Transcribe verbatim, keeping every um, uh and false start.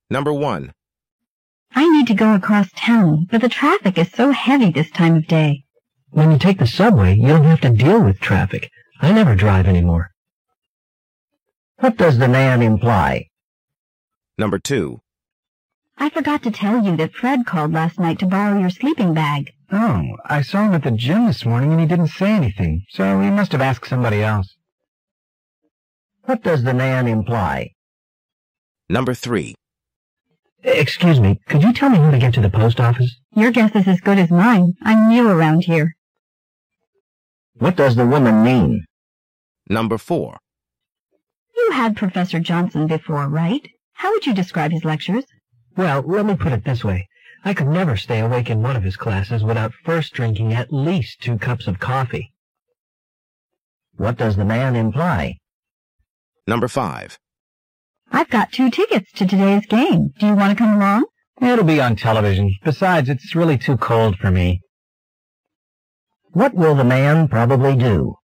Number one. I need to go across town, but the traffic is so heavy this time of day. When you take the subway, you don't have to deal with traffic. I never drive anymore. What does the man imply? Number two. I forgot to tell you that Fred called last night to borrow your sleeping bag. Oh, I saw him at the gym this morning and he didn't say anything, so he must have asked somebody else. What does the man imply? Number three. Excuse me, could you tell me how to get to the post office? Your guess is as good as mine. I'm new around here. What does the woman mean? Number four. You had Professor Johnson before, right? How would you describe his lectures? Well, let me put it this way. I could never stay awake in one of his classes without first drinking at least two cups of coffee. What does the man imply? Number five. I've got two tickets to today's game. Do you want to come along? It'll be on television. Besides, it's really too cold for me. What will the man probably do?